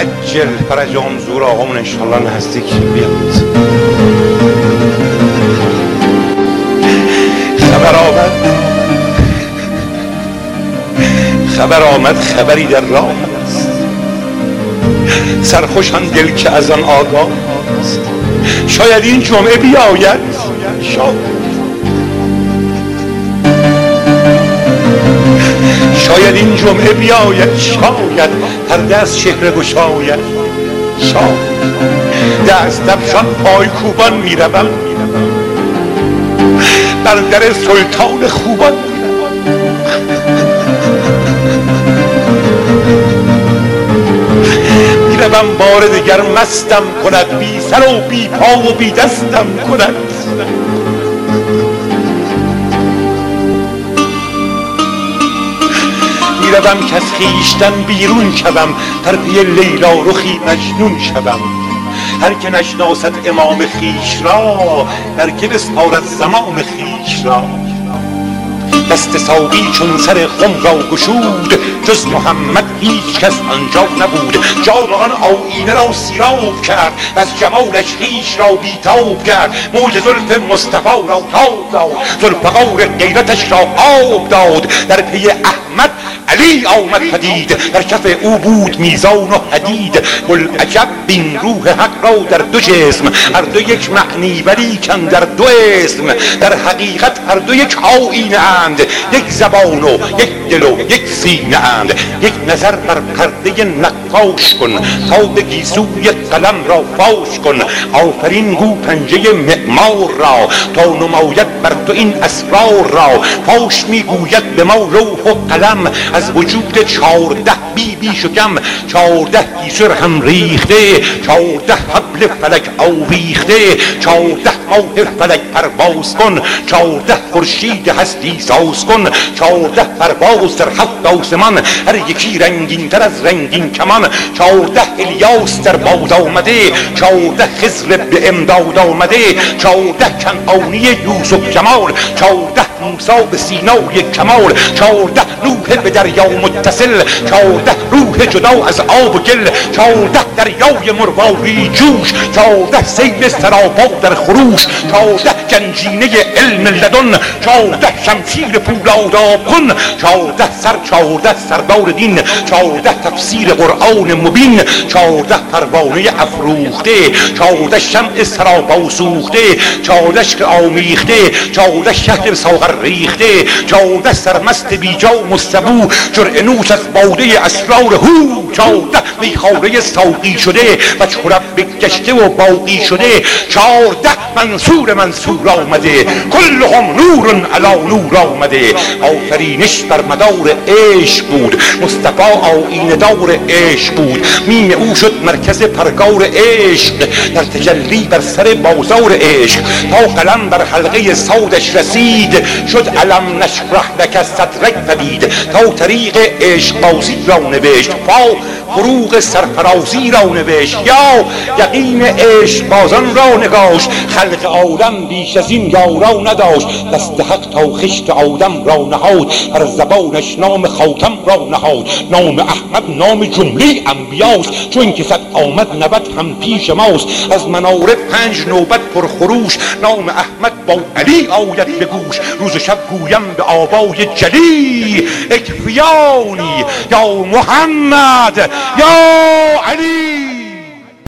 عجل فرج آمزور آقامون انشالله نزدیک بیاد. خبر آمد خبری در راه است، سرخوشم دل که از آن آگاه است. شاید این جمعه بیاید، شاید این جمعه بیاید، شاید پرده از چهره گشاید، شاید دست افشان پای کوبان میروم بر در سلطان خوبان. میروم بار دگر مستم کند، بی سر و بی پا و بی دستم کند. میروم که از خویشتن بیرون شوم، در پی لیلا رخی مجنون شوم. هر که نشناسد امام خویش را، در که بسپارد زمام خویش را. دست ساقی چون سر خم را گشود، جز محمد هیچ کس آنجا نبود. جام آن آیینه را سیراب کرد، از جمالش خویش را بیتاب کرد. موج زلف مصطفی را تاب داد، ذوالفقار غیرتش را آب داد. در پی احمد علی آمد پدید، در کف او بود میزان و حدید. بوالعجب بین روح حق را در دو جسم، هر دو یک معنی ولیکن در دو اسم. در حقیقت هر دو یک آیینه اند، یک زبان و یک دل و یک سینه اند. یک نظر بر پرده نقاش کن، تا به گیسوی قلم را فاش کن. آفرین گو پنجه معمار را، تا نماید بر تو این اسرار را. فاش میگوید به ما لوح و قلم، از وجود 14 بی شکم. 14 گیسر هم ریخته، 14 حبل فلک آویخته. 14 ماه فلک پرواز کن، 14 خورشید هستی ساز کن. 14 پرواز در 7 آسمان، هر یکی رنگین تر از رنگین کمان. 14 الیاس در باد آمده، 14 خضر به امداد آمده. 14 کنعانی یوسف جمال، 14 موسی به سینای کمال. 14 نوح به دریا متصل، 14 روح جدا از آب و گل. 14 دریای مرواری جوش، 14 سیل سرابا در خروش. 14 گنجینه علم لدن، 14 شمشیر پولاد آبگون. 14 سر، 14 سردار دین، 14 تفسیر قرآن مبین. 14 پروانه افروخته، 14 شمع سرابا سوخته. 14 عشق آمیخته، 14 شهد ساغر ریخته. 14 سرمست بیجا مستبو، جرعه نوش از باده اسرار هو. 14 میخواره ساقی شده، و چرب بگشته و باقی شده. 14 منصور آمده، کلهم نور علی نور آمده. آفرینش بر مدار عشق بود، مصطفی آیینه دار عشق بود. میم او شد مرکز پرگار عشق، در تجلی بر سر بازار عشق. تا قلم بر حلقه صادش رسید، شد علم نشرح لک صدرک پدید. تا طریق عشق بازی را نوشت، فروغ سرفرازی را نوشت. یا یقین عشق بازان را نگاشت، خلق آدم بیش از این یارا نداشت. دست حق تا خشت آدم را نهاد، هر زبانش نام خاتم را نهاد. نام احمد نام جمله انبیاست، چون که صد آمد 90 هم پیش ماست. از مناره 5 نوبت پرخروش، نام احمد با علی آید به گوش. روز و شب گویم به آوای جلی، اکفیانی یا محمد یا علی.